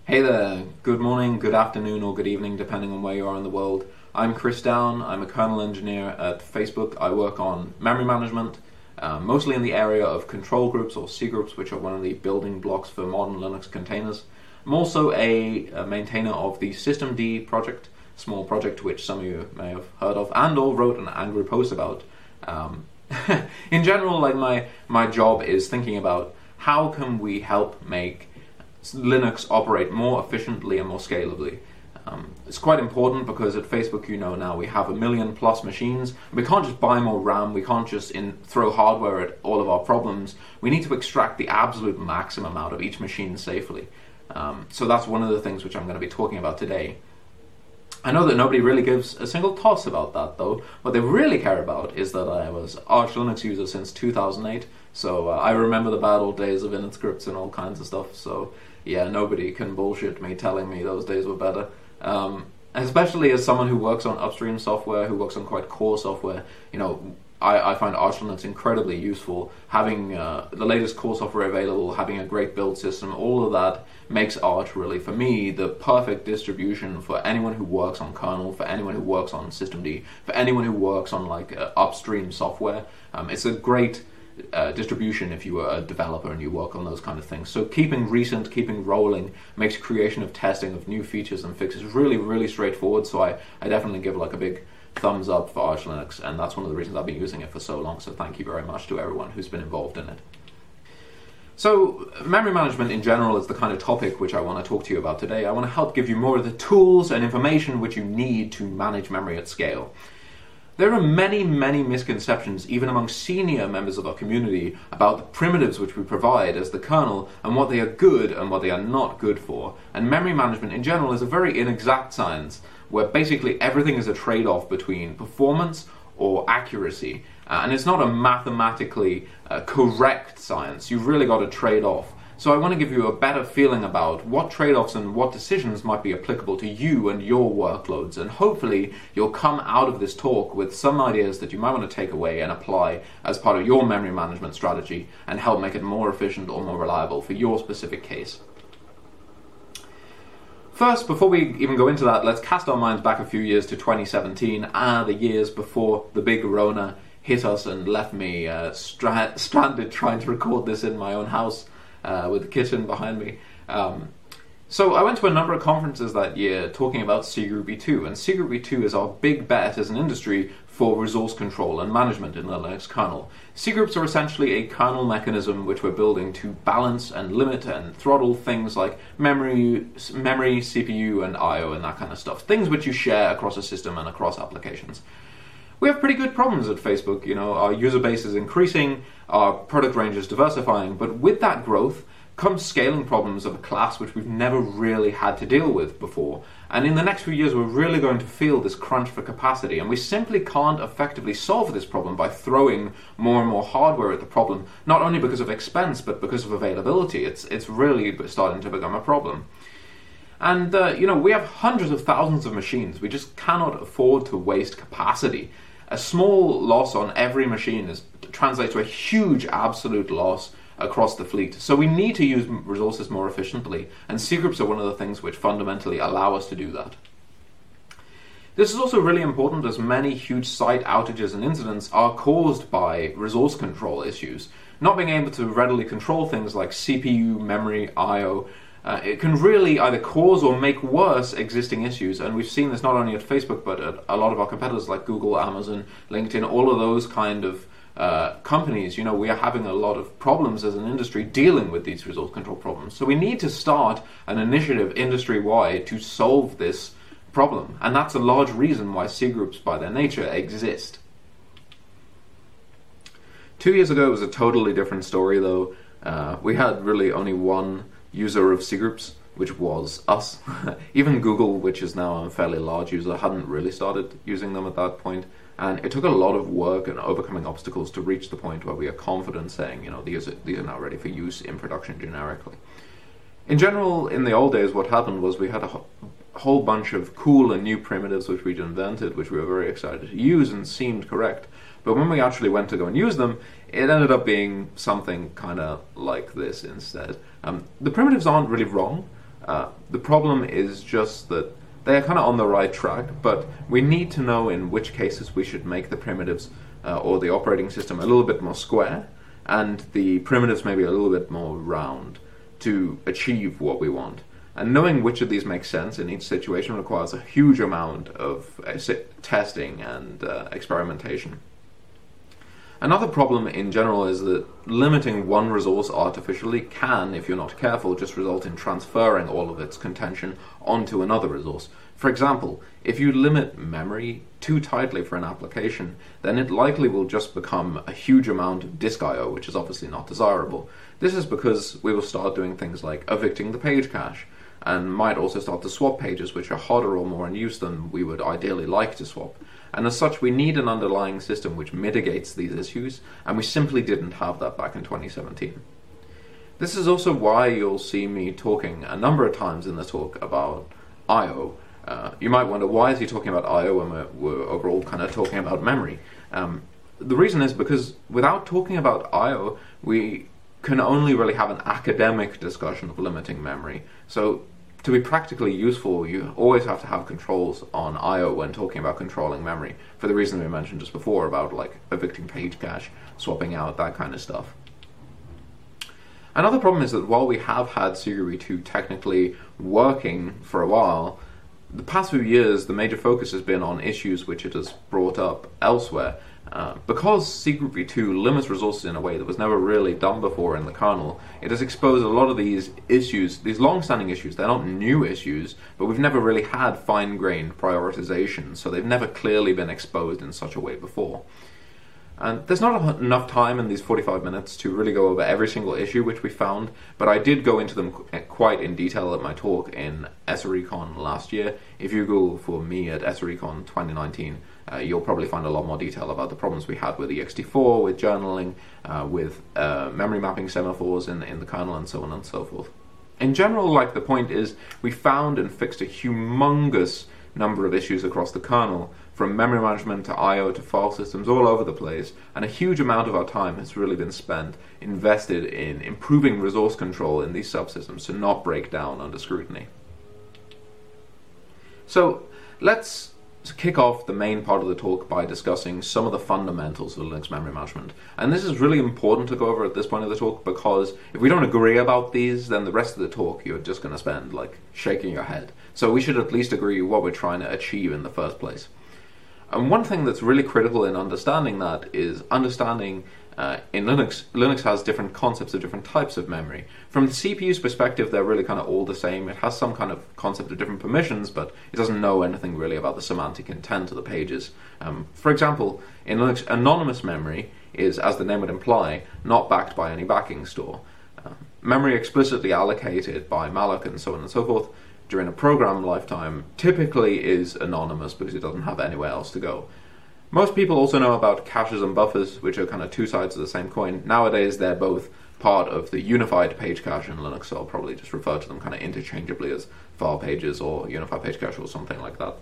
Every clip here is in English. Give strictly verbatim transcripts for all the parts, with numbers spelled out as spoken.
Hey there, good morning, good afternoon, or good evening, depending on where you are in the world. I'm Chris Down, I'm a kernel engineer at Facebook. I work on memory management, uh, mostly in the area of control groups or C groups, which are one of the building blocks for modern Linux containers. I'm also a, a maintainer of the systemd project, small project which some of you may have heard of and or wrote an angry post about. Um, in general, like my, my job is thinking about how can we help make Linux operate more efficiently and more scalably. Um, it's quite important because at Facebook, you know, now we have a million plus machines. We can't just buy more RAM, we can't just in, throw hardware at all of our problems. We need to extract the absolute maximum out of each machine safely. Um, so that's one of the things which I'm going to be talking about today. I know that nobody really gives a single toss about that, though. What they really care about is that I was Arch Linux user since two thousand eight, so uh, I remember the bad old days of init scripts and all kinds of stuff, so yeah, nobody can bullshit me telling me those days were better. Um, especially as someone who works on upstream software, who works on quite core software, you know, I, I find Arch Linux incredibly useful. Having uh, the latest core software available, having a great build system, all of that makes Arch really, for me, the perfect distribution for anyone who works on kernel, for anyone who works on systemd, for anyone who works on like uh, upstream software. Um, it's a great uh, distribution if you are a developer and you work on those kind of things. So keeping recent, keeping rolling, makes creation of testing of new features and fixes really, really straightforward. So I, I definitely give like a big thumbs up for Arch Linux, and that's one of the reasons I've been using it for so long, so thank you very much to everyone who's been involved in it. So, memory management in general is the kind of topic which I want to talk to you about today. I want to help give you more of the tools and information which you need to manage memory at scale. There are many, many misconceptions, even among senior members of our community, about the primitives which we provide as the kernel and what they are good and what they are not good for. And memory management in general is a very inexact science, where basically everything is a trade-off between performance or accuracy. Uh, and it's not a mathematically uh, correct science. You've really got to trade off. So I want to give you a better feeling about what trade-offs and what decisions might be applicable to you and your workloads. And hopefully you'll come out of this talk with some ideas that you might want to take away and apply as part of your memory management strategy and help make it more efficient or more reliable for your specific case. First, before we even go into that, let's cast our minds back a few years to twenty seventeen, ah, the years before the big Rona hit us and left me uh, stra stranded trying to record this in my own house uh, with the kitchen behind me. Um, so I went to a number of conferences that year talking about C Group v two, and C Group v two is our big bet as an industry for resource control and management in the Linux kernel. C groups are essentially a kernel mechanism which we're building to balance and limit and throttle things like memory, memory, C P U, and I O and that kind of stuff. Things which you share across a system and across applications. We have pretty good problems at Facebook. You know, our user base is increasing, our product range is diversifying, but with that growth comes scaling problems of a class which we've never really had to deal with before. And in the next few years, we're really going to feel this crunch for capacity, and we simply can't effectively solve this problem by throwing more and more hardware at the problem, not only because of expense, but because of availability. It's, it's really starting to become a problem. And, uh, you know, we have hundreds of thousands of machines. We just cannot afford to waste capacity. A small loss on every machine is, translates to a huge absolute loss across the fleet. So we need to use resources more efficiently, and C groups are one of the things which fundamentally allow us to do that. This is also really important as many huge site outages and incidents are caused by resource control issues. Not being able to readily control things like C P U, memory, I O, uh, it can really either cause or make worse existing issues, and we've seen this not only at Facebook but at a lot of our competitors like Google, Amazon, LinkedIn, all of those kind of Uh, companies. You know, we are having a lot of problems as an industry dealing with these resource control problems. So we need to start an initiative industry-wide to solve this problem. And that's a large reason why C groups, by their nature, exist. Two years ago, it was a totally different story, though. Uh, we had really only one user of C groups, which was us. Even Google, which is now a fairly large user, hadn't really started using them at that point. And it took a lot of work and overcoming obstacles to reach the point where we are confident saying, you know, these are, these are now ready for use in production generically. In general, in the old days, what happened was we had a ho whole bunch of cool and new primitives which we'd invented, which we were very excited to use and seemed correct. But when we actually went to go and use them, it ended up being something kind of like this instead. Um, the primitives aren't really wrong. Uh, the problem is just that they are kind of on the right track, but we need to know in which cases we should make the primitives uh, or the operating system a little bit more square, and the primitives maybe a little bit more round to achieve what we want. And knowing which of these makes sense in each situation requires a huge amount of uh, testing and uh, experimentation. Another problem in general is that limiting one resource artificially can, if you're not careful, just result in transferring all of its contention onto another resource. For example, if you limit memory too tightly for an application, then it likely will just become a huge amount of disk I O, which is obviously not desirable. This is because we will start doing things like evicting the page cache, and might also start to swap pages which are hotter or more in use than we would ideally like to swap. And as such, we need an underlying system which mitigates these issues, and we simply didn't have that back in twenty seventeen. This is also why you'll see me talking a number of times in the talk about I O. Uh, you might wonder, why is he talking about I O when we're, we're overall kind of talking about memory? Um, the reason is because without talking about I O, we can only really have an academic discussion of limiting memory. So to be practically useful, you always have to have controls on I O when talking about controlling memory, for the reason we mentioned just before about like evicting page cache, swapping out, that kind of stuff. Another problem is that while we have had C G R U B two technically working for a while, the past few years the major focus has been on issues which it has brought up elsewhere. Uh, because C G R U B two limits resources in a way that was never really done before in the kernel, it has exposed a lot of these issues, these long-standing issues. They're not new issues, but we've never really had fine-grained prioritization, so they've never clearly been exposed in such a way before. And there's not enough time in these forty-five minutes to really go over every single issue which we found, but I did go into them quite in detail at my talk in ESSERECON last year. If you Google for me at ESSERECON twenty nineteen, uh, you'll probably find a lot more detail about the problems we had with E X T four, with journaling, uh, with uh, memory mapping semaphores in, in the kernel, and so on and so forth. In general, like, the point is, we found and fixed a humongous number of issues across the kernel, from memory management to I O to file systems, all over the place, and a huge amount of our time has really been spent invested in improving resource control in these subsystems to not break down under scrutiny. So let's kick off the main part of the talk by discussing some of the fundamentals of Linux memory management. And this is really important to go over at this point of the talk, because if we don't agree about these, then the rest of the talk you're just going to spend like shaking your head. So we should at least agree what we're trying to achieve in the first place. And one thing that's really critical in understanding that is understanding uh, in Linux, Linux has different concepts of different types of memory. From the C P U's perspective, they're really kind of all the same. It has some kind of concept of different permissions, but it doesn't know anything really about the semantic intent of the pages. Um, for example, in Linux, anonymous memory is, as the name would imply, not backed by any backing store. Uh, memory explicitly allocated by malloc and so on and so forth during a program lifetime typically is anonymous because it doesn't have anywhere else to go. Most people also know about caches and buffers, which are kind of two sides of the same coin. Nowadays they're both part of the unified page cache in Linux, so I'll probably just refer to them kind of interchangeably as file pages or unified page cache or something like that.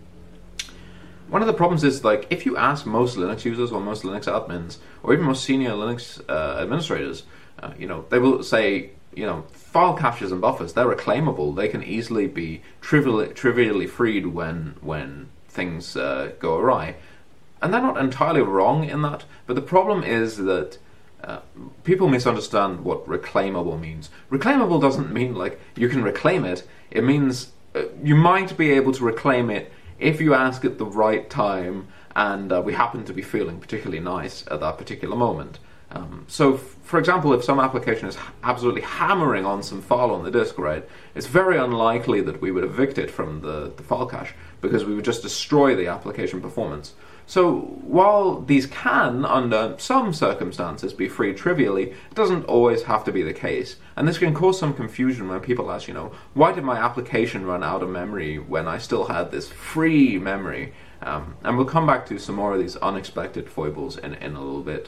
One of the problems is, like, if you ask most Linux users or most Linux admins or even most senior Linux uh, administrators, uh, you know, they will say, you know, file caches and buffers, they're reclaimable. They can easily be trivially, trivially freed when when things uh, go awry. And they're not entirely wrong in that, but the problem is that uh, people misunderstand what reclaimable means. Reclaimable doesn't mean like you can reclaim it. It means uh, you might be able to reclaim it if you ask at the right time and uh, we happen to be feeling particularly nice at that particular moment. Um, so, f for example, if some application is absolutely hammering on some file on the disk, right, it's very unlikely that we would evict it from the, the file cache, because we would just destroy the application performance. So, while these can, under some circumstances, be freed trivially, it doesn't always have to be the case. And this can cause some confusion when people ask, you know, why did my application run out of memory when I still had this free memory? Um, and we'll come back to some more of these unexpected foibles in, in a little bit.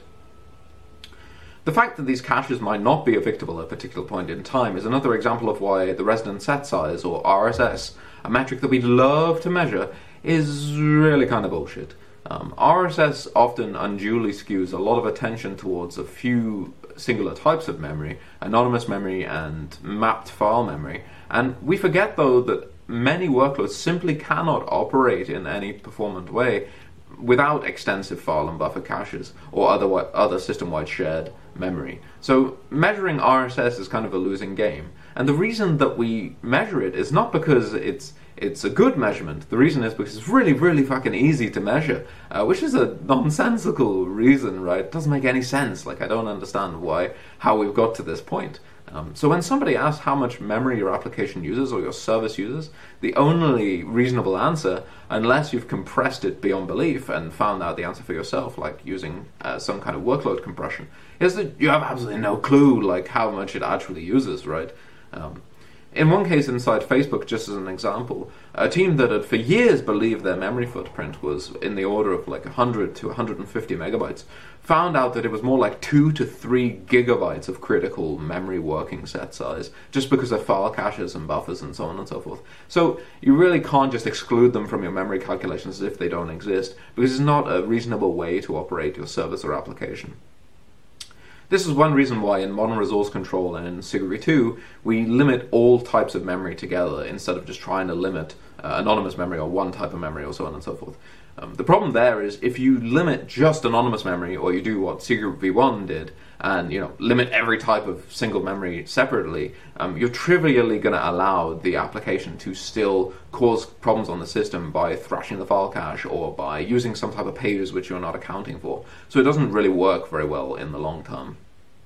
The fact that these caches might not be evictable at a particular point in time is another example of why the resident set size, or R S S, a metric that we'd love to measure, is really kind of bullshit. Um, R S S often unduly skews a lot of attention towards a few singular types of memory, anonymous memory and mapped file memory. And we forget, though, that many workloads simply cannot operate in any performant way without extensive file and buffer caches or other other system-wide shared memory. So measuring R S S is kind of a losing game. And the reason that we measure it is not because it's it's a good measurement. The reason is because it's really, really fucking easy to measure, uh, which is a nonsensical reason, right? It doesn't make any sense. Like, I don't understand why, how we've got to this point. Um, so when somebody asks how much memory your application uses or your service uses, the only reasonable answer, unless you've compressed it beyond belief and found out the answer for yourself, like using uh, some kind of workload compression, is that you have absolutely no clue like how much it actually uses, right? Um, in one case inside Facebook, just as an example, a team that had for years believed their memory footprint was in the order of like one hundred to one hundred fifty megabytes, found out that it was more like two to three gigabytes of critical memory working set size, just because of file caches and buffers and so on and so forth. So you really can't just exclude them from your memory calculations as if they don't exist, because it's not a reasonable way to operate your service or application. This is one reason why in Modern Resource Control and in Siguri two, we limit all types of memory together instead of just trying to limit uh, anonymous memory or one type of memory or so on and so forth. Um, the problem there is if you limit just anonymous memory, or you do what Siguri v one did, and you know limit every type of single memory separately, um, you're trivially going to allow the application to still cause problems on the system by thrashing the file cache or by using some type of pages which you're not accounting for. So it doesn't really work very well in the long term.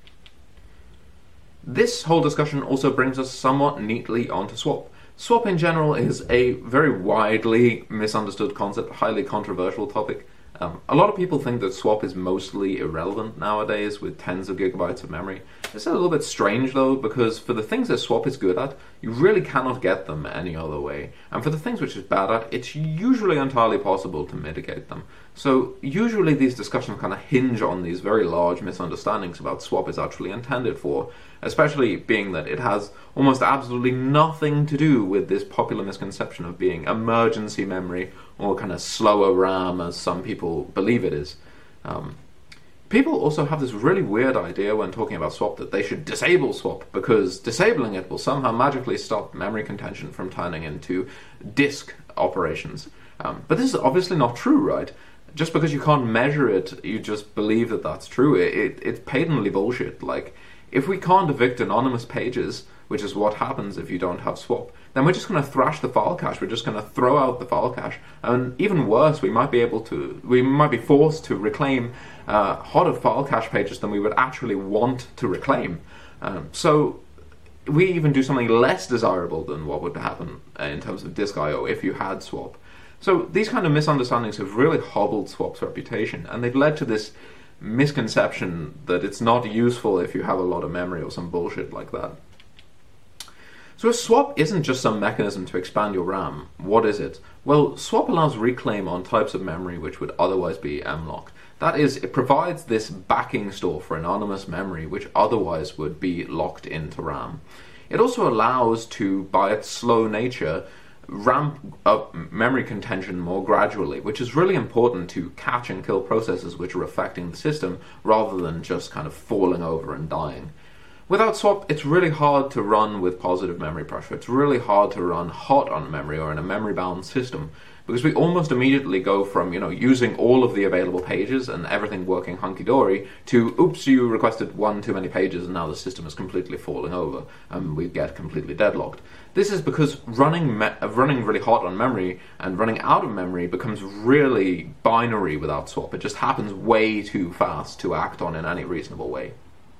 This whole discussion also brings us somewhat neatly onto swap. Swap in general is a very widely misunderstood concept, highly controversial topic. Um, a lot of people think that swap is mostly irrelevant nowadays with tens of gigabytes of memory. It's a little bit strange though, because for the things that swap is good at, you really cannot get them any other way. And for the things which it's bad at, it's usually entirely possible to mitigate them. So usually these discussions kind of hinge on these very large misunderstandings about swap is actually intended for, especially being that it has almost absolutely nothing to do with this popular misconception of being emergency memory or kind of slower RAM as some people believe it is. Um, people also have this really weird idea when talking about swap that they should disable swap because disabling it will somehow magically stop memory contention from turning into disk operations. Um, but this is obviously not true, right? Just because you can't measure it, you just believe that that's true. It, it, it's patently bullshit. Like, if we can't evict anonymous pages, which is what happens if you don't have swap, then we're just going to thrash the file cache. We're just going to throw out the file cache. And even worse, we might be able to, we might be forced to reclaim uh, hotter file cache pages than we would actually want to reclaim. Um, so we even do something less desirable than what would happen uh, in terms of disk I O if you had swap. So these kind of misunderstandings have really hobbled swap's reputation, and they've led to this misconception that it's not useful if you have a lot of memory or some bullshit like that. So if swap isn't just some mechanism to expand your RAM, what is it? Well, swap allows reclaim on types of memory which would otherwise be M-locked. That is, it provides this backing store for anonymous memory which otherwise would be locked into RAM. It also allows to, by its slow nature, ramp up memory contention more gradually, which is really important to catch and kill processes which are affecting the system rather than just kind of falling over and dying. Without swap, it's really hard to run with positive memory pressure. It's really hard to run hot on memory or in a memory-bound system, because we almost immediately go from, you know, using all of the available pages and everything working hunky-dory to, oops, you requested one too many pages and now the system is completely falling over and we get completely deadlocked. This is because running me- running really hot on memory and running out of memory becomes really binary without swap. It just happens way too fast to act on in any reasonable way.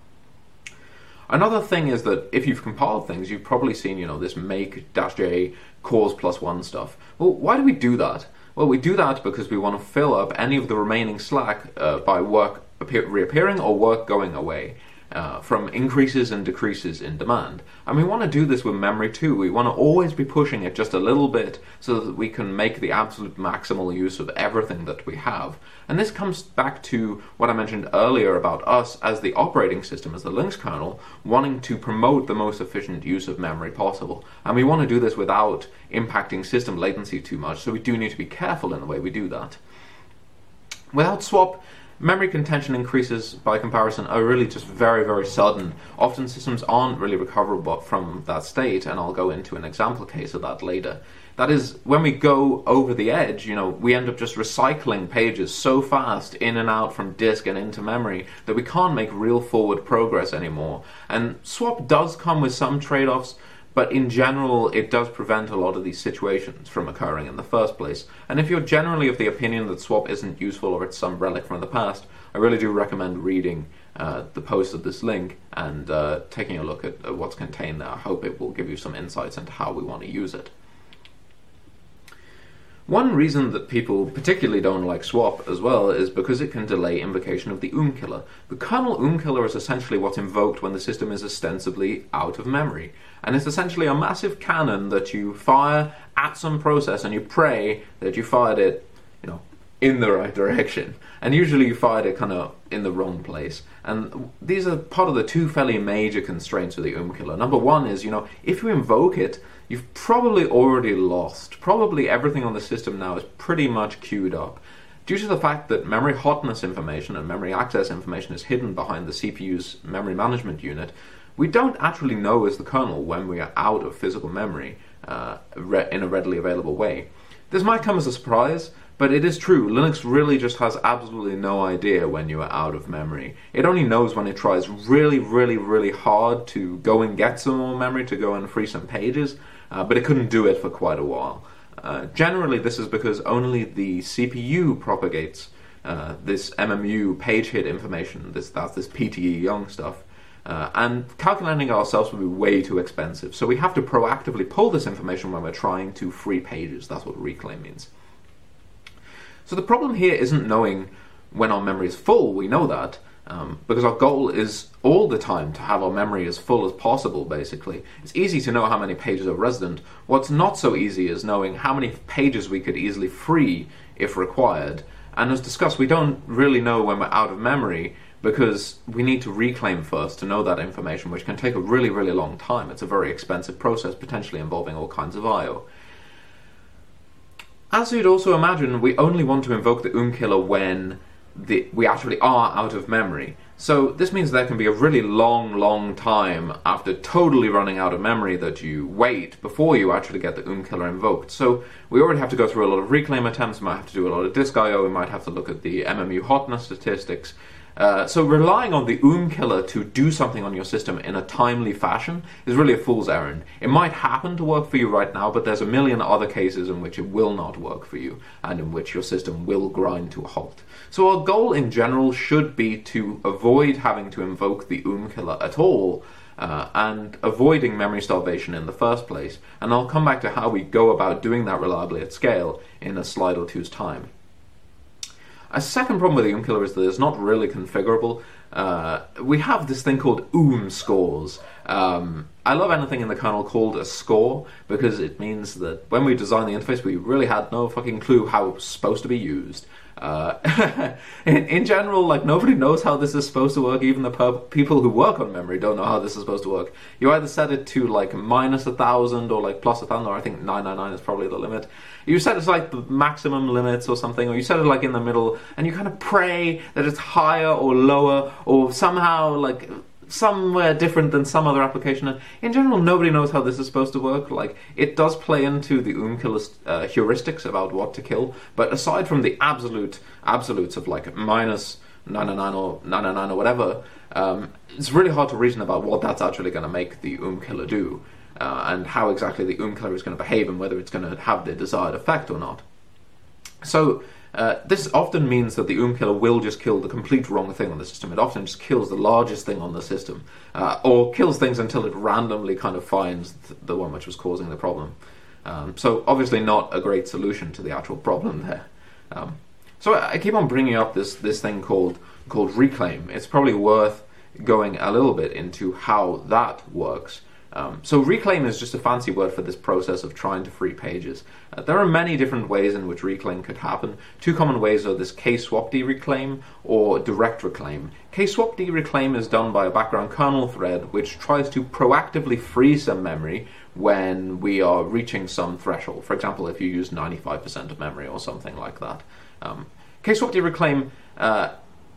Another thing is that if you've compiled things, you've probably seen, you know, this make-j cause plus one stuff. Well, why do we do that? Well, we do that because we want to fill up any of the remaining slack uh, by work appear- reappearing or work going away uh, from increases and decreases in demand. And we want to do this with memory too. We want to always be pushing it just a little bit so that we can make the absolute maximal use of everything that we have. And this comes back to what I mentioned earlier about us as the operating system, as the Linux kernel, wanting to promote the most efficient use of memory possible. And we want to do this without impacting system latency too much, so we do need to be careful in the way we do that. Without swap, Memory contention increases, by comparison, are really just very, very sudden. Often systems aren't really recoverable from that state, and I'll go into an example case of that later. That is, when we go over the edge, you know, we end up just recycling pages so fast in and out from disk and into memory that we can't make real forward progress anymore. And swap does come with some trade-offs, but in general, it does prevent a lot of these situations from occurring in the first place. And if you're generally of the opinion that swap isn't useful or it's some relic from the past, I really do recommend reading uh, the post of this link and uh, taking a look at, at what's contained there. I hope it will give you some insights into how we want to use it. One reason that people particularly don't like swap as well is because it can delay invocation of the oom killer. The kernel oom killer is essentially what's invoked when the system is ostensibly out of memory. And it's essentially a massive cannon that you fire at some process and you pray that you fired it, you know, in the right direction. And usually you fired it kind of in the wrong place. And these are part of the two fairly major constraints of the oom killer. Number one is, you know, if you invoke it, you've probably already lost. Probably everything on the system now is pretty much queued up. Due to the fact that memory hotness information and memory access information is hidden behind the C P U's memory management unit, we don't actually know as the kernel when we are out of physical memory uh, in a readily available way. This might come as a surprise, but it is true. Linux really just has absolutely no idea when you are out of memory. It only knows when it tries really, really, really hard to go and get some more memory, to go and free some pages, uh, but it couldn't do it for quite a while. Uh, generally, this is because only the C P U propagates uh, this M M U page hit information, this, that's this P T E young stuff. Uh, and calculating it ourselves would be way too expensive. So we have to proactively pull this information when we're trying to free pages. That's what reclaim means. So the problem here isn't knowing when our memory is full. We know that, um, because our goal is all the time to have our memory as full as possible, basically. It's easy to know how many pages are resident. What's not so easy is knowing how many pages we could easily free if required. And as discussed, we don't really know when we're out of memory, because we need to reclaim first to know that information, which can take a really, really long time. It's a very expensive process, potentially involving all kinds of I O. As you'd also imagine, we only want to invoke the oom killer when the, we actually are out of memory. So this means there can be a really long, long time after totally running out of memory that you wait before you actually get the oom killer invoked. So we already have to go through a lot of reclaim attempts, we might have to do a lot of disk I O, we might have to look at the M M U hotness statistics. Uh, so relying on the oom killer to do something on your system in a timely fashion is really a fool's errand. It might happen to work for you right now, but there's a million other cases in which it will not work for you, and in which your system will grind to a halt. So our goal in general should be to avoid having to invoke the oom killer at all, uh, and avoiding memory starvation in the first place. And I'll come back to how we go about doing that reliably at scale in a slide or two's time. A second problem with the oom killer is that it's not really configurable. Uh, we have this thing called oom scores. Um, I love anything in the kernel called a score, because it means that when we designed the interface, we really had no fucking clue how it was supposed to be used. Uh, in, in general, like, nobody knows how this is supposed to work. Even the per people who work on memory don't know how this is supposed to work. You either set it to like minus a thousand or like plus a thousand, or I think nine nine nine is probably the limit. You set it to like the maximum limits or something, or you set it like in the middle, and you kind of pray that it's higher or lower, or somehow like somewhere different than some other application. And in general, nobody knows how this is supposed to work. Like, it does play into the oom killer's uh, heuristics about what to kill, but aside from the absolute absolutes of like minus nine nine nine or nine nine nine or whatever, um, it's really hard to reason about what that's actually going to make the oom killer do, uh, and how exactly the oom killer is going to behave, and whether it's going to have the desired effect or not. So Uh, this often means that the oom killer will just kill the complete wrong thing on the system. It often just kills the largest thing on the system, uh, or kills things until it randomly kind of finds th the one which was causing the problem. Um, so obviously not a great solution to the actual problem there. Um, so I, I keep on bringing up this this thing called called reclaim. It's probably worth going a little bit into how that works. Um, so reclaim is just a fancy word for this process of trying to free pages. Uh, there are many different ways in which reclaim could happen. Two common ways are this kswapd reclaim or direct reclaim. Kswapd reclaim is done by a background kernel thread which tries to proactively free some memory when we are reaching some threshold. For example, if you use ninety-five percent of memory or something like that. Um, Kswapd reclaim uh,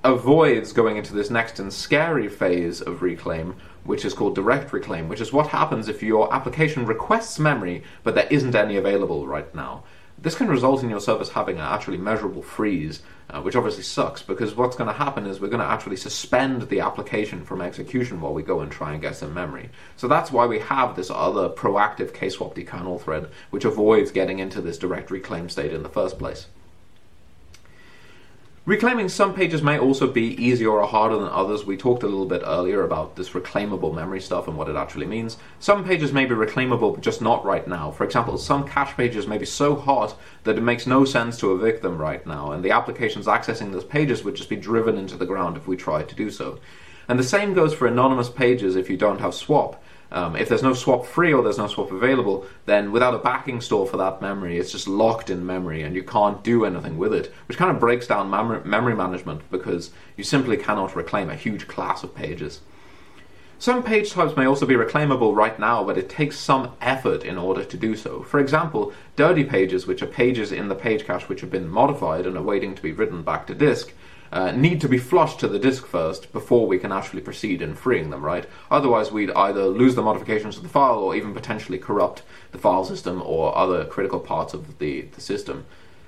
avoids going into this next and scary phase of Reclaim, which is called Direct Reclaim, which is what happens if your application requests memory, but there isn't any available right now. This can result in your service having an actually measurable freeze, uh, which obviously sucks, because what's going to happen is we're going to actually suspend the application from execution while we go and try and get some memory. So that's why we have this other proactive kswapd kernel thread, which avoids getting into this direct reclaim state in the first place. Reclaiming some pages may also be easier or harder than others. We talked a little bit earlier about this reclaimable memory stuff and what it actually means. Some pages may be reclaimable, but just not right now. For example, some cache pages may be so hot that it makes no sense to evict them right now, and the applications accessing those pages would just be driven into the ground if we tried to do so. And the same goes for anonymous pages if you don't have swap. Um, if there's no swap free or there's no swap available, then without a backing store for that memory, it's just locked in memory and you can't do anything with it, which kind of breaks down mem memory management because you simply cannot reclaim a huge class of pages. Some page types may also be reclaimable right now, but it takes some effort in order to do so. For example, dirty pages, which are pages in the page cache which have been modified and are waiting to be written back to disk, Uh, need to be flushed to the disk first before we can actually proceed in freeing them, right? Otherwise we'd either lose the modifications to the file or even potentially corrupt the file system or other critical parts of the, the system.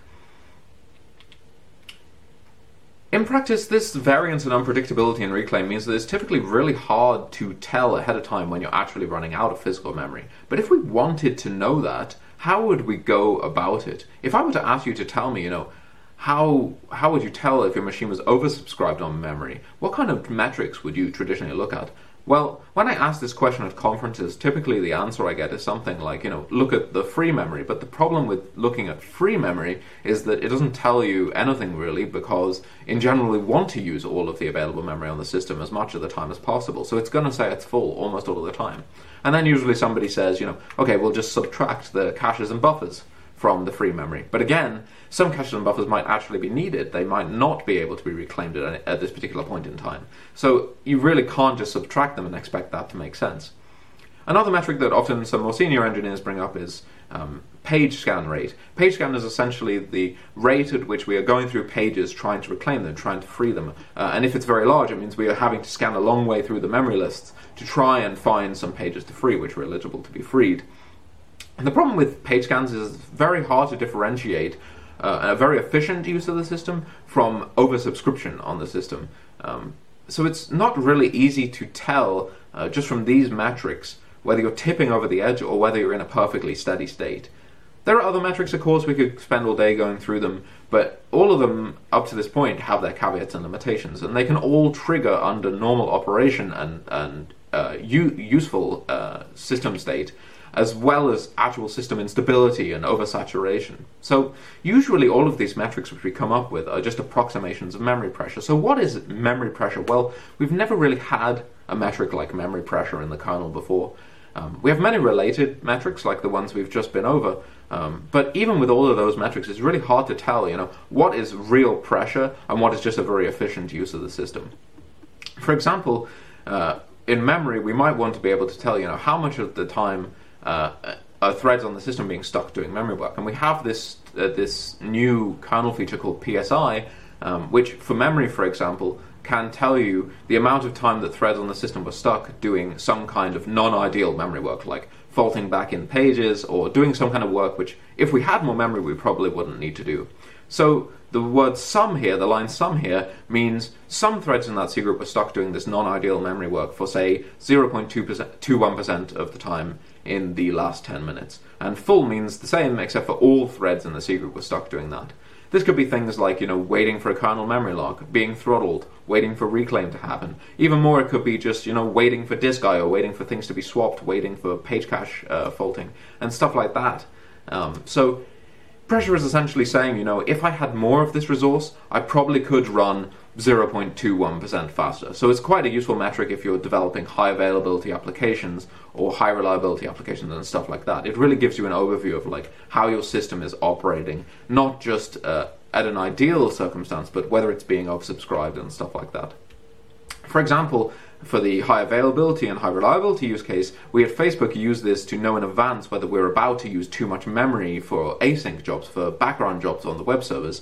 In practice, this variance and unpredictability in Reclaim means that it's typically really hard to tell ahead of time when you're actually running out of physical memory. But if we wanted to know that, how would we go about it? If I were to ask you to tell me, you know, How, how would you tell if your machine was oversubscribed on memory? What kind of metrics would you traditionally look at? Well, when I ask this question at conferences, typically the answer I get is something like, you know, look at the free memory. But the problem with looking at free memory is that it doesn't tell you anything really, because in general we want to use all of the available memory on the system as much of the time as possible. So it's going to say it's full almost all of the time. And then usually somebody says, you know, okay, we'll just subtract the caches and buffers from the free memory. But again, some caches and buffers might actually be needed. They might not be able to be reclaimed at, at this particular point in time. So you really can't just subtract them and expect that to make sense. Another metric that often some more senior engineers bring up is um, page scan rate. Page scan is essentially the rate at which we are going through pages trying to reclaim them, trying to free them. Uh, and if it's very large, it means we are having to scan a long way through the memory lists to try and find some pages to free which are eligible to be freed. And the problem with page scans is it's very hard to differentiate uh, a very efficient use of the system from oversubscription on the system. Um, so it's not really easy to tell uh, just from these metrics whether you're tipping over the edge or whether you're in a perfectly steady state. There are other metrics, of course, we could spend all day going through them, but all of them up to this point have their caveats and limitations, and they can all trigger under normal operation and, and uh, useful uh, system state, as well as actual system instability and oversaturation. So usually all of these metrics which we come up with are just approximations of memory pressure. So what is memory pressure? Well, we've never really had a metric like memory pressure in the kernel before. Um, we have many related metrics like the ones we've just been over, um, but even with all of those metrics, it's really hard to tell, you know, what is real pressure and what is just a very efficient use of the system. For example, uh, in memory, we might want to be able to tell, you know, how much of the time Uh, uh, threads on the system being stuck doing memory work. And we have this uh, this new kernel feature called P S I, um, which for memory, for example, can tell you the amount of time that threads on the system were stuck doing some kind of non-ideal memory work, like faulting back in pages or doing some kind of work which, if we had more memory, we probably wouldn't need to do. So the word some here, the line some here, means some threads in that C group were stuck doing this non-ideal memory work for, say, zero point two one percent of the time in the last ten minutes. And full means the same, except for all threads in the C group were stuck doing that. This could be things like, you know, waiting for a kernel memory lock, being throttled, waiting for reclaim to happen. Even more, it could be just, you know, waiting for disk I O, waiting for things to be swapped, waiting for page cache uh, faulting, and stuff like that. Um, so pressure is essentially saying, you know, if I had more of this resource, I probably could run zero point two one percent faster. So it's quite a useful metric if you're developing high availability applications or high reliability applications and stuff like that. It really gives you an overview of like how your system is operating, not just uh, at an ideal circumstance, but whether it's being oversubscribed and stuff like that. For example, for the high availability and high reliability use case, we at Facebook use this to know in advance whether we're about to use too much memory for async jobs, for background jobs on the web servers.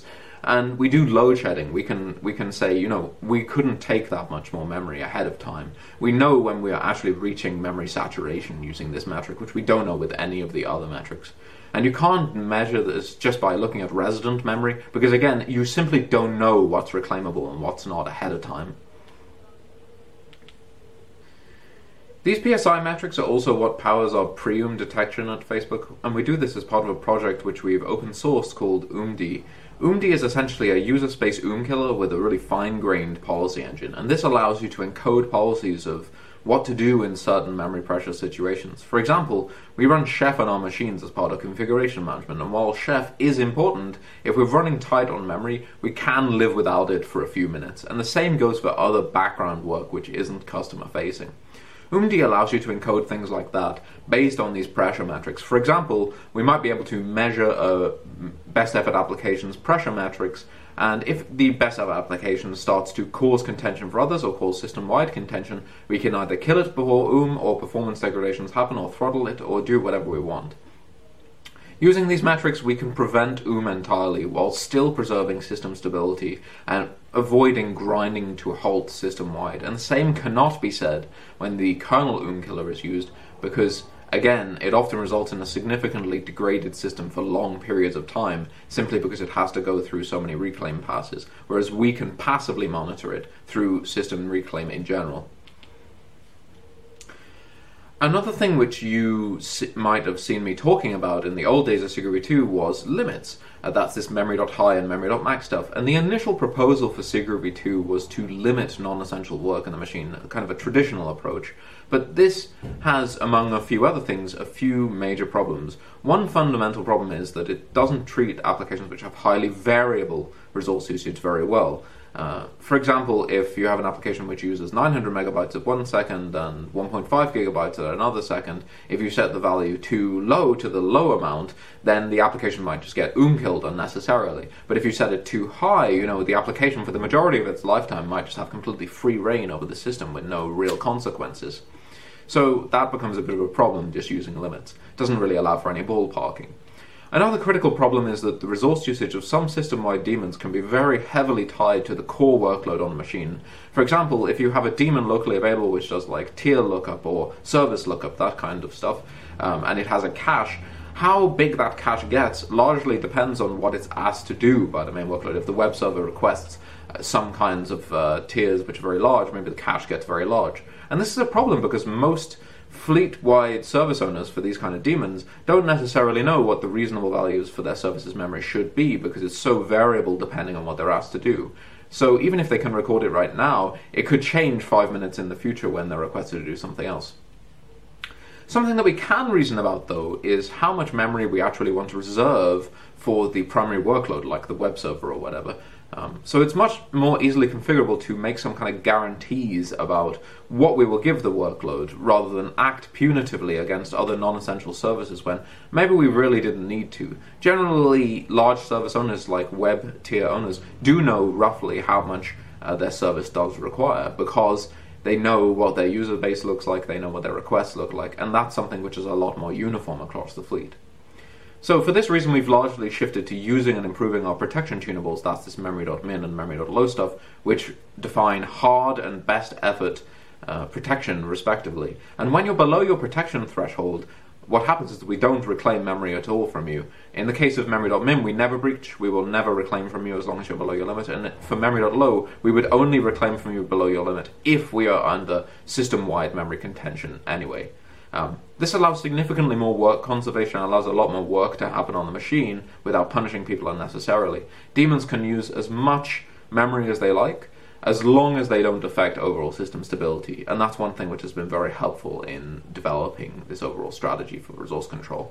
And we do load shedding. We can we can say, you know, we couldn't take that much more memory ahead of time. We know when we are actually reaching memory saturation using this metric, which we don't know with any of the other metrics. And you can't measure this just by looking at resident memory, because again, you simply don't know what's reclaimable and what's not ahead of time. These P S I metrics are also what powers our pre-oom detection at Facebook, and we do this as part of a project which we've open sourced called oomd. oomd is essentially a user space oom killer with a really fine-grained policy engine, and this allows you to encode policies of what to do in certain memory pressure situations. For example, we run Chef on our machines as part of configuration management, and while Chef is important, if we're running tight on memory, we can live without it for a few minutes, and the same goes for other background work which isn't customer-facing. oomd allows you to encode things like that based on these pressure metrics. For example, we might be able to measure a best effort application's pressure metrics, and if the best effort application starts to cause contention for others or cause system-wide contention, we can either kill it before oom or performance degradations happen, or throttle it, or do whatever we want. Using these metrics, we can prevent oom entirely while still preserving system stability and avoiding grinding to a halt system-wide. And the same cannot be said when the kernel oom killer is used, because again, it often results in a significantly degraded system for long periods of time, simply because it has to go through so many reclaim passes, whereas we can passively monitor it through system reclaim in general. Another thing which you might have seen me talking about in the old days of SIGGRAPY two was limits. Uh, that's this memory.high and memory.max stuff. And the initial proposal for SIGGRAPY two was to limit non-essential work in the machine, kind of a traditional approach. But this has, among a few other things, a few major problems. One fundamental problem is that it doesn't treat applications which have highly variable resource usage very well. Uh, for example, if you have an application which uses nine hundred megabytes at one second and one point five gigabytes at another second, if you set the value too low to the low amount, then the application might just get oom killed unnecessarily. But if you set it too high, you know, the application for the majority of its lifetime might just have completely free reign over the system with no real consequences. So that becomes a bit of a problem, just using limits. It doesn't really allow for any ballparking. Another critical problem is that the resource usage of some system-wide daemons can be very heavily tied to the core workload on the machine. For example, if you have a daemon locally available which does like tier lookup or service lookup, that kind of stuff, um, and it has a cache, how big that cache gets largely depends on what it's asked to do by the main workload. If the web server requests uh, some kinds of uh, tiers which are very large, maybe the cache gets very large. And this is a problem because most fleet-wide service owners for these kind of daemons don't necessarily know what the reasonable values for their service's memory should be, because it's so variable depending on what they're asked to do. So even if they can record it right now, it could change five minutes in the future when they're requested to do something else. Something that we can reason about, though, is how much memory we actually want to reserve for the primary workload, like the web server or whatever. Um, so it's much more easily configurable to make some kind of guarantees about what we will give the workload, rather than act punitively against other non-essential services when maybe we really didn't need to. Generally, large service owners like web tier owners do know roughly how much uh, their service does require, because they know what their user base looks like, they know what their requests look like, and that's something which is a lot more uniform across the fleet. So for this reason, we've largely shifted to using and improving our protection tunables, that's this memory.min and memory.low stuff, which define hard and best effort uh, protection, respectively. And when you're below your protection threshold, what happens is that we don't reclaim memory at all from you. In the case of memory.min, we never breach, we will never reclaim from you as long as you're below your limit, and for memory.low, we would only reclaim from you below your limit if we are under system-wide memory contention anyway. Um, this allows significantly more work conservation, allows a lot more work to happen on the machine without punishing people unnecessarily. Daemons can use as much memory as they like, as long as they don't affect overall system stability, and that's one thing which has been very helpful in developing this overall strategy for resource control.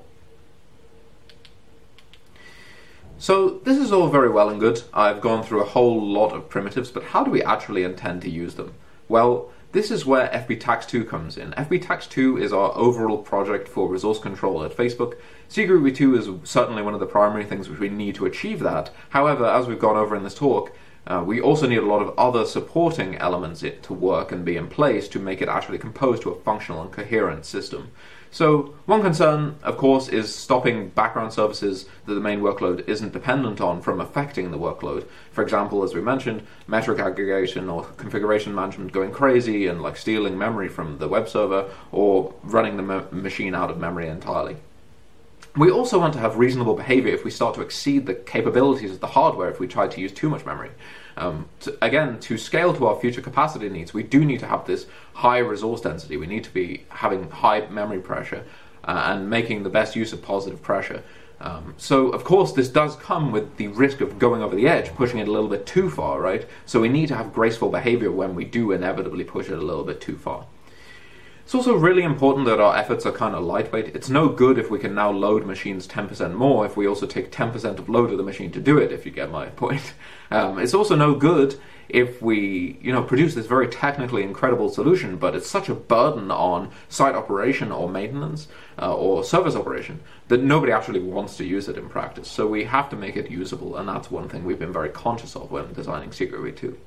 So this is all very well and good. I've gone through a whole lot of primitives, but how do we actually intend to use them? Well, this is where F B Tax two comes in. F B Tax two is our overall project for resource control at Facebook. SIGGRAPY two is certainly one of the primary things which we need to achieve that. However, as we've gone over in this talk, uh, we also need a lot of other supporting elements it to work and be in place to make it actually compose to a functional and coherent system. So one concern, of course, is stopping background services that the main workload isn't dependent on from affecting the workload. For example, as we mentioned, metric aggregation or configuration management going crazy and like stealing memory from the web server or running the ma- machine out of memory entirely. We also want to have reasonable behavior if we start to exceed the capabilities of the hardware if we try to use too much memory. Um, to, again, to scale to our future capacity needs, we do need to have this high resource density. We need to be having high memory pressure uh, and making the best use of positive pressure. Um, so, of course, this does come with the risk of going over the edge, pushing it a little bit too far, right? So we need to have graceful behavior when we do inevitably push it a little bit too far. It's also really important that our efforts are kind of lightweight. It's no good if we can now load machines ten percent more if we also take ten percent of load of the machine to do it, if you get my point. Um, it's also no good if we, you know, produce this very technically incredible solution, but it's such a burden on site operation or maintenance uh, or service operation that nobody actually wants to use it in practice. So we have to make it usable, and that's one thing we've been very conscious of when designing Secret V two.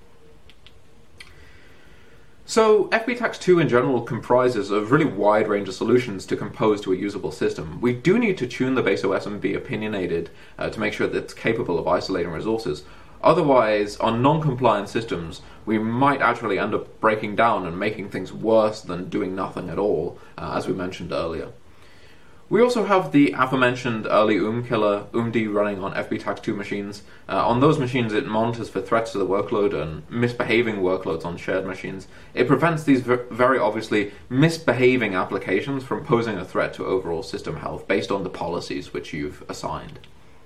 So F B TAX two in general comprises a really wide range of solutions to compose to a usable system. We do need to tune the base O S and be opinionated uh, to make sure that it's capable of isolating resources. Otherwise, on non-compliant systems, we might actually end up breaking down and making things worse than doing nothing at all, uh, as we mentioned earlier. We also have the aforementioned early O O M killer, O O M D, running on F B TAX two machines. Uh, on those machines, it monitors for threats to the workload and misbehaving workloads on shared machines. It prevents these ver- very obviously misbehaving applications from posing a threat to overall system health based on the policies which you've assigned.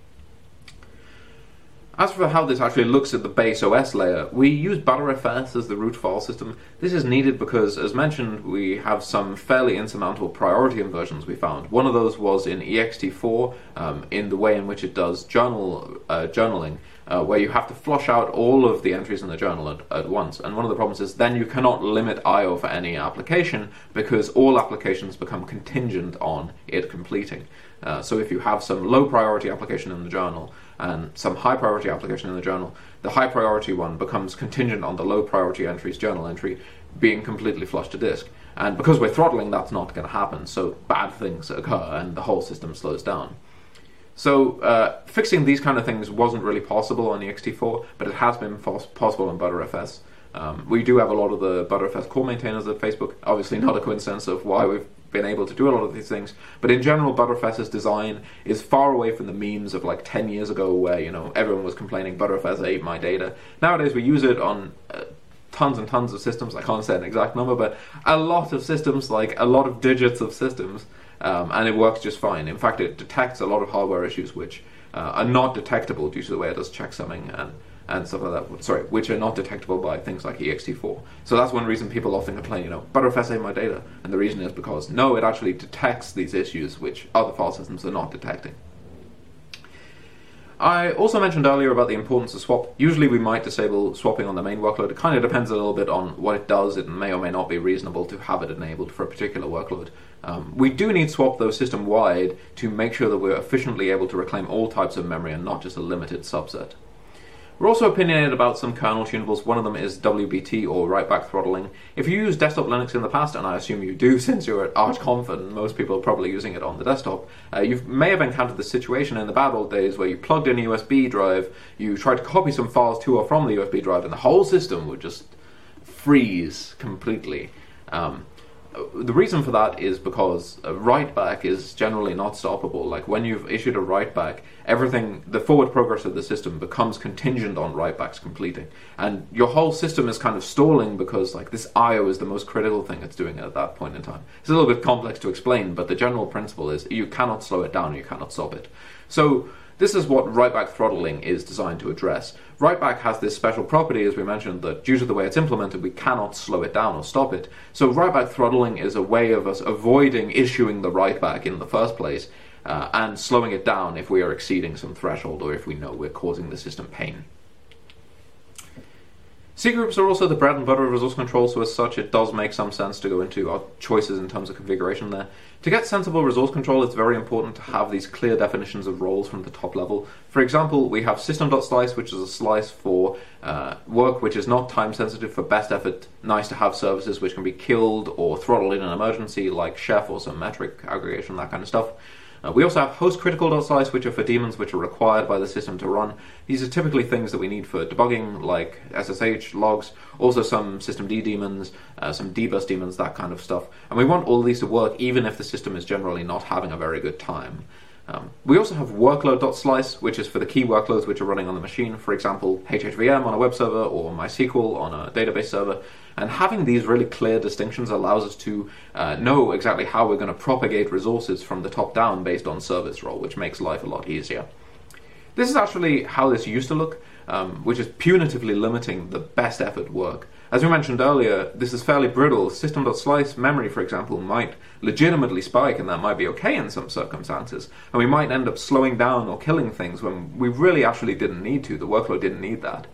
As for how this actually looks at the base O S layer, we use Btrfs as the root file system. This is needed because, as mentioned, we have some fairly insurmountable priority inversions we found. One of those was in E X T four, um, in the way in which it does journal uh, journaling, uh, where you have to flush out all of the entries in the journal at, at once. And one of the problems is then you cannot limit I O for any application because all applications become contingent on it completing. Uh, so if you have some low priority application in the journal and some high priority application in the journal, the high priority one becomes contingent on the low priority entry's journal entry being completely flushed to disk. And because we're throttling, that's not going to happen, so bad things occur and the whole system slows down. So uh, fixing these kind of things wasn't really possible on E X T four, but it has been fos- possible on Btrfs. Um, we do have a lot of the Btrfs core maintainers at Facebook, obviously not a coincidence of why we've been able to do a lot of these things, but in general Btrfs's design is far away from the memes of like ten years ago where, you know, everyone was complaining Btrfs ate my data. Nowadays we use it on uh, tons and tons of systems. I can't say an exact number, but a lot of systems, like a lot of digits of systems, um, and it works just fine. In fact, it detects a lot of hardware issues which uh, are not detectable due to the way it does checksumming and and stuff like that, sorry, which are not detectable by things like E X T four. So that's one reason people often complain, you know, Btrfs ate my data. And the reason is because, no, it actually detects these issues which other file systems are not detecting. I also mentioned earlier about the importance of swap. Usually we might disable swapping on the main workload. It kind of depends a little bit on what it does. It may or may not be reasonable to have it enabled for a particular workload. Um, we do need swap, though, system-wide to make sure that we're efficiently able to reclaim all types of memory and not just a limited subset. We're also opinionated about some kernel tunables. One of them is W B T, or write-back throttling. If you used desktop Linux in the past, and I assume you do since you're at ArchConf and most people are probably using it on the desktop, uh, you may have encountered the situation in the bad old days where you plugged in a U S B drive, you tried to copy some files to or from the U S B drive, and the whole system would just freeze completely. Um, The reason for that is because a write-back is generally not stoppable. Like when you've issued a write-back, everything, the forward progress of the system becomes contingent on write-backs completing. And your whole system is kind of stalling because like this I O is the most critical thing it's doing at that point in time. It's a little bit complex to explain, but the general principle is you cannot slow it down, you cannot stop it. So this is what write-back throttling is designed to address. Write-back has this special property, as we mentioned, that due to the way it's implemented, we cannot slow it down or stop it. So write-back throttling is a way of us avoiding issuing the write-back in the first place uh, and slowing it down if we are exceeding some threshold or if we know we're causing the system pain. C groups are also the bread and butter of resource control, so as such it does make some sense to go into our choices in terms of configuration there. To get sensible resource control, it's very important to have these clear definitions of roles from the top level. For example, we have system.slice, which is a slice for uh, work which is not time sensitive, for best effort, nice to have services which can be killed or throttled in an emergency, like chef or some metric aggregation, that kind of stuff. Uh, we also have host-critical.slice, which are for daemons which are required by the system to run. These are typically things that we need for debugging, like S S H, logs, also some systemd daemons, uh, some dbus daemons, that kind of stuff. And we want all of these to work even if the system is generally not having a very good time. Um, we also have workload.slice, which is for the key workloads which are running on the machine, for example, H H V M on a web server or MySQL on a database server. And having these really clear distinctions allows us to uh, know exactly how we're going to propagate resources from the top down based on service role, which makes life a lot easier. This is actually how this used to look, um, which is punitively limiting the best effort work. As we mentioned earlier, this is fairly brittle. System.slice memory, for example, might legitimately spike, and that might be okay in some circumstances. And we might end up slowing down or killing things when we really actually didn't need to. The workload didn't need that.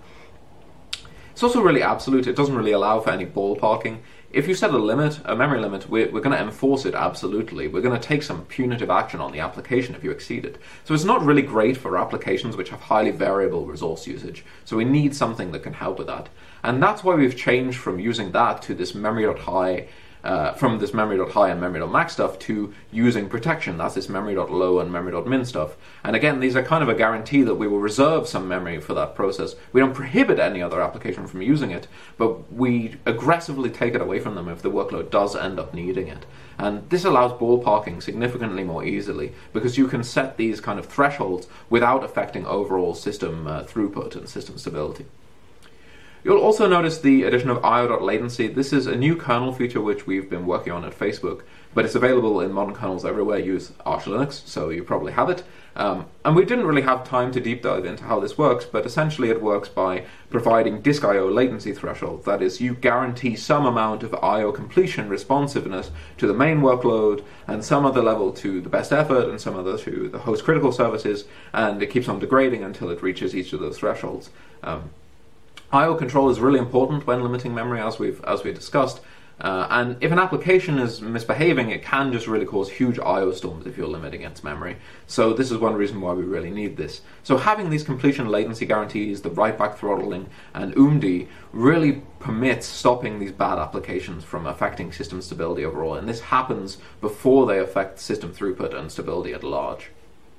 It's also really absolute. It doesn't really allow for any ballparking. If you set a limit, a memory limit, we're, we're going to enforce it absolutely. We're going to take some punitive action on the application if you exceed it. So it's not really great for applications which have highly variable resource usage. So we need something that can help with that. And that's why we've changed from using that to this memory.high, uh, from this memory.high and memory.max stuff to using protection. That's this memory.low and memory.min stuff. And again, these are kind of a guarantee that we will reserve some memory for that process. We don't prohibit any other application from using it, but we aggressively take it away from them if the workload does end up needing it. And this allows ballparking significantly more easily because you can set these kind of thresholds without affecting overall system uh, throughput and system stability. You'll also notice the addition of I O.latency. This is a new kernel feature which we've been working on at Facebook, but it's available in modern kernels everywhere. Use Arch Linux, so you probably have it. Um, and we didn't really have time to deep dive into how this works, but essentially it works by providing disk I O latency thresholds. That is, you guarantee some amount of I O completion responsiveness to the main workload, and some other level to the best effort, and some other to the host critical services, and it keeps on degrading until it reaches each of those thresholds. Um, I O control is really important when limiting memory, as we've as we discussed. Uh, and if an application is misbehaving, it can just really cause huge I O storms if you're limiting its memory. So this is one reason why we really need this. So having these completion latency guarantees, the write-back throttling, and U M D really permits stopping these bad applications from affecting system stability overall. And this happens before they affect system throughput and stability at large.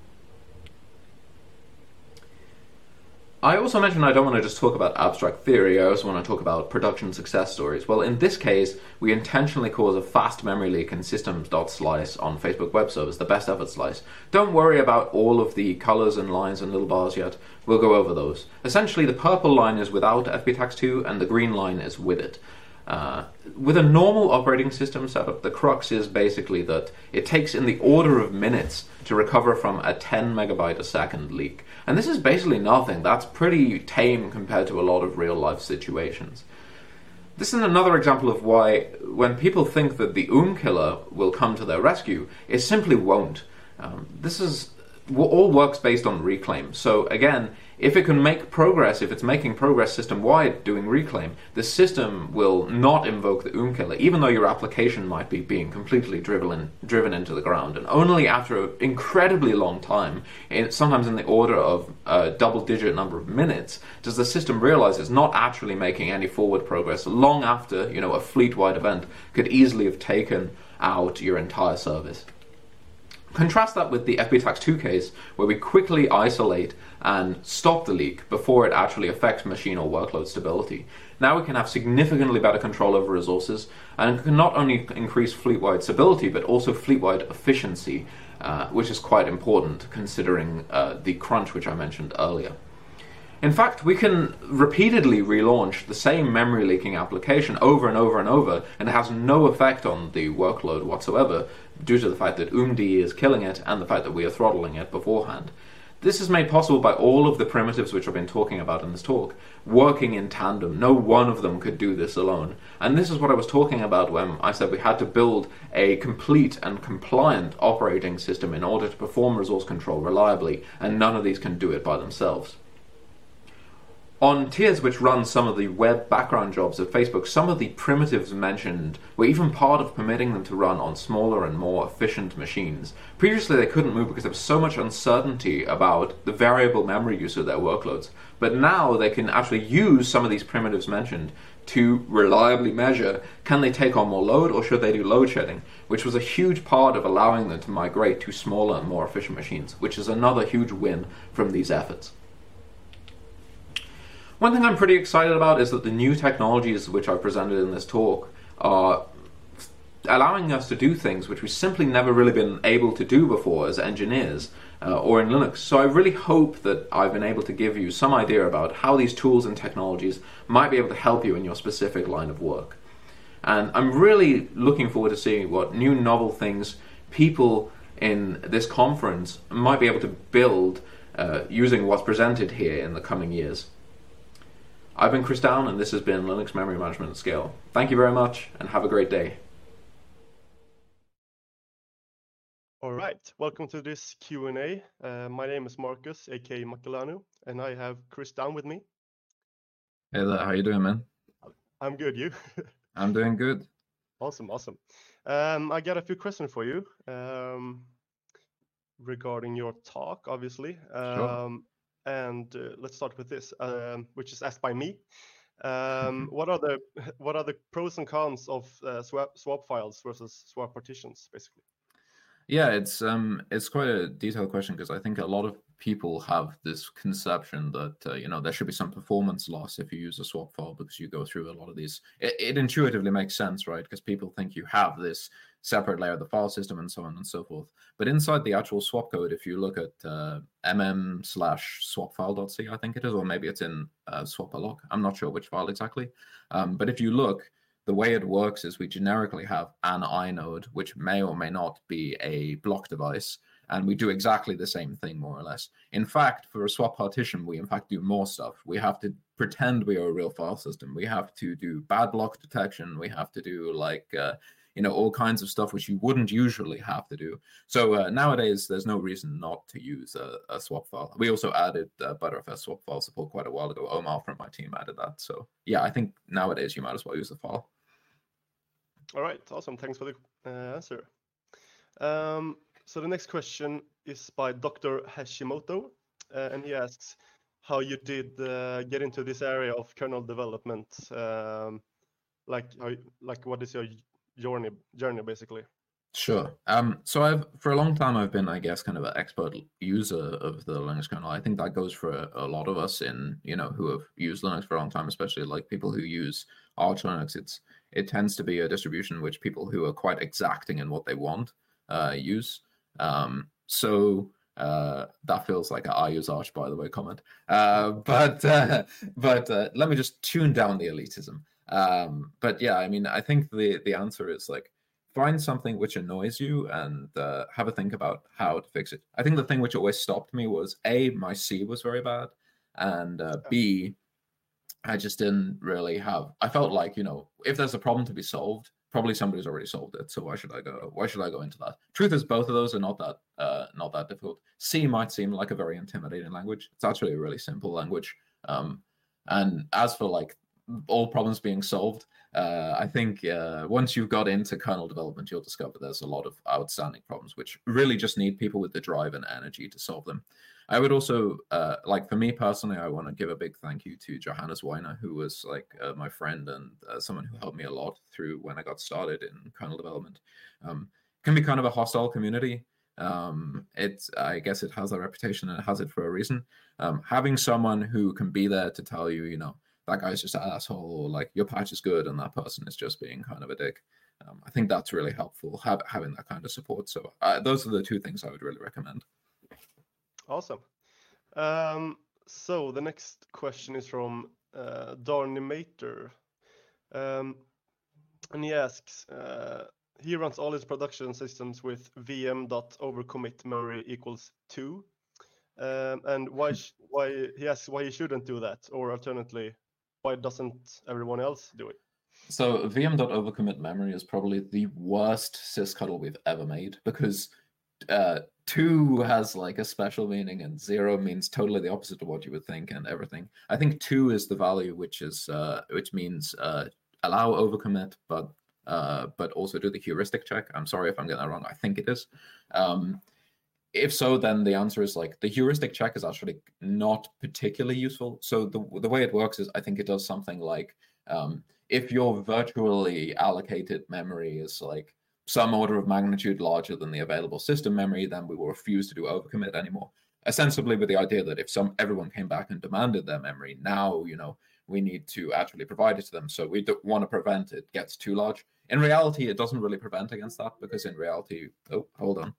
I also mentioned I don't want to just talk about abstract theory, I also want to talk about production success stories. Well, in this case, we intentionally cause a fast memory leak in systems.slice on Facebook web servers, the best effort slice. Don't worry about all of the colors and lines and little bars yet. We'll go over those. Essentially, the purple line is without F B tax two and the green line is with it. Uh, with a normal operating system setup, the crux is basically that it takes in the order of minutes to recover from a ten megabyte a second leak. And this is basically nothing. That's pretty tame compared to a lot of real-life situations. This is another example of why, when people think that the U M killer will come to their rescue, it simply won't. Um, this is all works based on reclaim. So again, if it can make progress, if it's making progress system-wide doing reclaim, the system will not invoke the U M killer, even though your application might be being completely driven, in, driven into the ground. And only after an incredibly long time, in, sometimes in the order of a double-digit number of minutes, does the system realize it's not actually making any forward progress, long after, you know, a fleet-wide event could easily have taken out your entire service. Contrast that with the F B tax two case, where we quickly isolate and stop the leak before it actually affects machine or workload stability. Now we can have significantly better control over resources and can not only increase fleet-wide stability, but also fleet-wide efficiency, uh, which is quite important considering uh, the crunch which I mentioned earlier. In fact, we can repeatedly relaunch the same memory leaking application over and over and over, and it has no effect on the workload whatsoever, due to the fact that U M D is killing it and the fact that we are throttling it beforehand. This is made possible by all of the primitives which I've been talking about in this talk, working in tandem. No one of them could do this alone. And this is what I was talking about when I said we had to build a complete and compliant operating system in order to perform resource control reliably, and none of these can do it by themselves. On Tiers, which runs some of the web background jobs at Facebook, some of the primitives mentioned were even part of permitting them to run on smaller and more efficient machines. Previously, they couldn't move because there was so much uncertainty about the variable memory use of their workloads. But now they can actually use some of these primitives mentioned to reliably measure, can they take on more load or should they do load shedding, which was a huge part of allowing them to migrate to smaller and more efficient machines, which is another huge win from these efforts. One thing I'm pretty excited about is that the new technologies which I presented in this talk are allowing us to do things which we've simply never really been able to do before as engineers uh, or in Linux. So I really hope that I've been able to give you some idea about how these tools and technologies might be able to help you in your specific line of work. And I'm really looking forward to seeing what new novel things people in this conference might be able to build uh, using what's presented here in the coming years. I've been Chris Down, and this has been Linux Memory Management at Scale. Thank you very much, and have a great day. All right, welcome to this Q and A. Uh, my name is Marcus, aka Makalanu, and I have Chris Down with me. Hey there, how you doing, man? I'm good, you? I'm doing good. Awesome, awesome. Um, I got a few questions for you um, regarding your talk, obviously. Um, Sure. And uh, let's start with this, um, which is asked by me. Um, what are the what are the pros and cons of uh, swap swap files versus swap partitions, basically? Yeah, it's um, it's quite a detailed question because I think a lot of people have this conception that uh, you know there should be some performance loss if you use a swap file because you go through a lot of these. It, it intuitively makes sense, right? Because people think you have this separate layer of the file system and so on and so forth. But inside the actual swap code, if you look at uh, mm slash swapfile.c, I think it is, or maybe it's in uh, swapalog. I'm not sure which file exactly. Um, but if you look, the way it works is we generically have an inode, which may or may not be a block device, and we do exactly the same thing, more or less. In fact, for a swap partition, we in fact do more stuff. We have to pretend we are a real file system. We have to do bad block detection. We have to do like, uh, you know, all kinds of stuff which you wouldn't usually have to do. So uh, nowadays, there's no reason not to use a, a swap file. We also added uh, Btrfs swap file support quite a while ago. Omar from my team added that. So yeah, I think nowadays you might as well use the file. All right, awesome. Thanks for the uh, answer. Um, so the next question is by Doctor Hashimoto, uh, and he asks how you did uh, get into this area of kernel development. Um, like, how, like, what is your journey, journey basically? Sure. Um, so I've for a long time I've been, I guess, kind of an expert user of the Linux kernel. I think that goes for a, a lot of us in, you know, who have used Linux for a long time, especially like people who use Arch Linux. It's it tends to be a distribution which people who are quite exacting in what they want uh, use. Um, so uh, that feels like a I use Arch, by the way, comment. Uh, but uh, but uh, let me just tune down the elitism. Um, but yeah, I mean, I think the the answer is like, find something which annoys you and uh, have a think about how to fix it. I think the thing which always stopped me was A, my C was very bad, and uh, B, I just didn't really have, I felt like, you know, if there's a problem to be solved, probably somebody's already solved it. So why should I go, why should I go into that? Truth is, both of those are not that, uh, not that difficult. C might seem like a very intimidating language. It's actually a really simple language. Um, and as for like all problems being solved, uh, I think uh, once you've got into kernel development, you'll discover there's a lot of outstanding problems which really just need people with the drive and energy to solve them. I would also, uh, like for me personally, I want to give a big thank you to Johannes Weiner, who was like uh, my friend and uh, someone who helped me a lot through when I got started in kernel development. Um, it can be kind of a hostile community. Um, it's, I guess it has that reputation and it has it for a reason. Um, having someone who can be there to tell you, you know, that guy's just an asshole, or like your patch is good and that person is just being kind of a dick. Um, I think that's really helpful, have, having that kind of support. So uh, those are the two things I would really recommend. Awesome. Um, so the next question is from uh, Darny Mater. Um, and he asks, uh, he runs all his production systems with vm.overcommit memory equals two. Um, and why, sh why he asks why he shouldn't do that, or alternately, why doesn't everyone else do it? So vm.overcommit memory is probably the worst sysctl we've ever made, because uh, two has like a special meaning, and zero means totally the opposite of what you would think, and everything. I think two is the value which is uh, which means uh, allow overcommit, but uh, but also do the heuristic check. I'm sorry if I'm getting that wrong. I think it is. Um, if so, then the answer is like the heuristic check is actually not particularly useful. So the the way it works is I think it does something like um, if your virtually allocated memory is like some order of magnitude larger than the available system memory, then we will refuse to do overcommit anymore. Ostensibly with the idea that if some everyone came back and demanded their memory, now you know we need to actually provide it to them. So we don't want to prevent it gets too large. In reality, it doesn't really prevent against that because in reality, oh, hold on.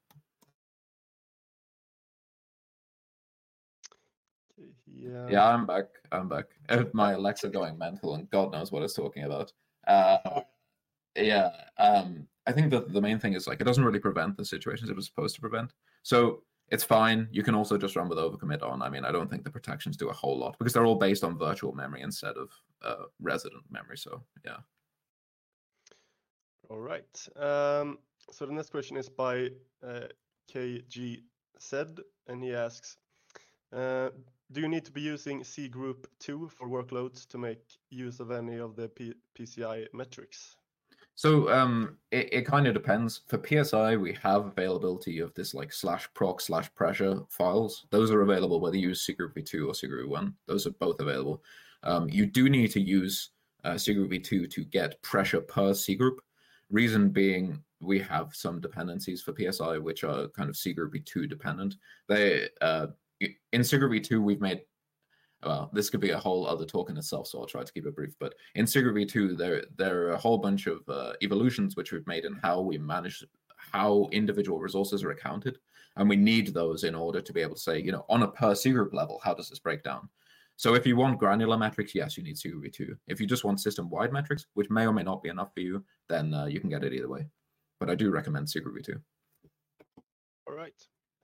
Yeah. Yeah, I'm back. I'm back. My Alexa going mental, and God knows what it's talking about. Uh, yeah, um, I think that the main thing is like it doesn't really prevent the situations it was supposed to prevent. So it's fine. You can also just run with overcommit on. I mean, I don't think the protections do a whole lot because they're all based on virtual memory instead of uh, resident memory. So yeah. All right. Um, so the next question is by uh, K G Zed, and he asks, uh, do you need to be using C group two for workloads to make use of any of the P PCI metrics? So um, it, it kind of depends. For P S I, we have availability of this like slash proc slash pressure files. Those are available whether you use C group v two or C group v one. Those are both available. Um, you do need to use uh, C group v two to get pressure per C group. Reason being, we have some dependencies for P S I which are kind of C group v two dependent. They uh, in C group v two we've made. Well, this could be a whole other talk in itself, so I'll try to keep it brief. But in C group v two, there there are a whole bunch of uh, evolutions which we've made in how we manage how individual resources are accounted, and we need those in order to be able to say, you know, on a per C group level, how does this break down? So if you want granular metrics, yes, you need C group v two. If you just want system-wide metrics, which may or may not be enough for you, then uh, you can get it either way. But I do recommend C group v two. All right.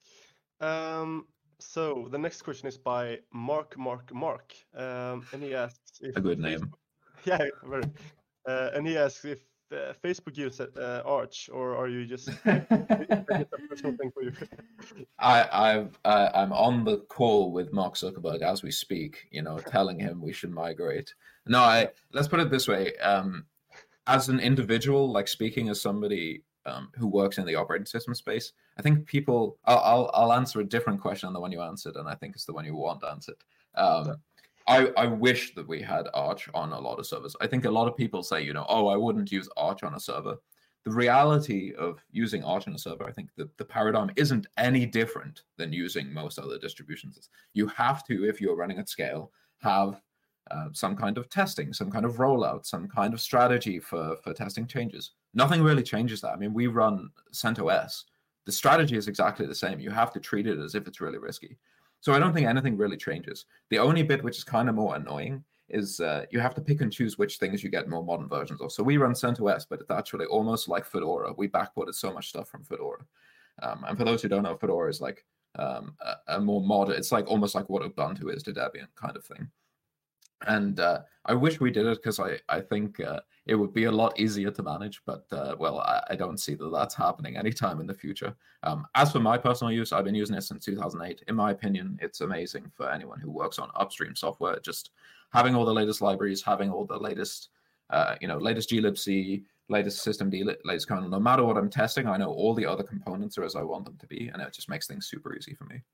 Um, so the next question is by Mark Mark Mark, um, and he asks if A good Facebook, name. yeah, very, uh, and he asks if uh, Facebook uses uh, Arch, or are you just it's a personal thing for you? I, I've, uh, I'm on the call with Mark Zuckerberg as we speak, you know, telling him we should migrate. No, I let's put it this way. Um, as an individual, like speaking as somebody um, who works in the operating system space, I think people, I'll, I'll, I'll answer a different question than the one you answered, and I think it's the one you want answered. Um, I, I wish that we had Arch on a lot of servers. I think a lot of people say, you know, oh, I wouldn't use Arch on a server. The reality of using Arch on a server, I think the, the paradigm isn't any different than using most other distributions. You have to, if you're running at scale, have uh, some kind of testing, some kind of rollout, some kind of strategy for, for testing changes. Nothing really changes that. I mean, we run CentOS. The strategy is exactly the same. You have to treat it as if it's really risky. So I don't think anything really changes. The only bit which is kind of more annoying is uh, you have to pick and choose which things you get more modern versions of. So we run CentOS, but it's actually almost like Fedora. We backported so much stuff from Fedora. Um, and for those who don't know, Fedora is like um, a, a more modern, it's like almost like what Ubuntu is to Debian kind of thing. And uh, I wish we did it because I, I think uh, it would be a lot easier to manage, but uh, well, I, I don't see that that's happening anytime in the future. Um, as for my personal use, I've been using it since two thousand eight. In my opinion, it's amazing for anyone who works on upstream software. Just having all the latest libraries, having all the latest, uh, you know, latest glibc, latest systemd, latest kernel. No matter what I'm testing, I know all the other components are as I want them to be, and it just makes things super easy for me.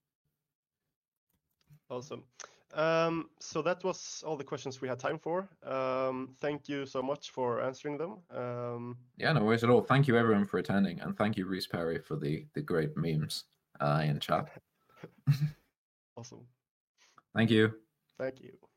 Awesome. Um, so that was all the questions we had time for. Um, thank you so much for answering them. Um, yeah, no worries at all. Thank you everyone for attending, and thank you Reese Perry for the the great memes uh, in chat. Awesome. Thank you. Thank you.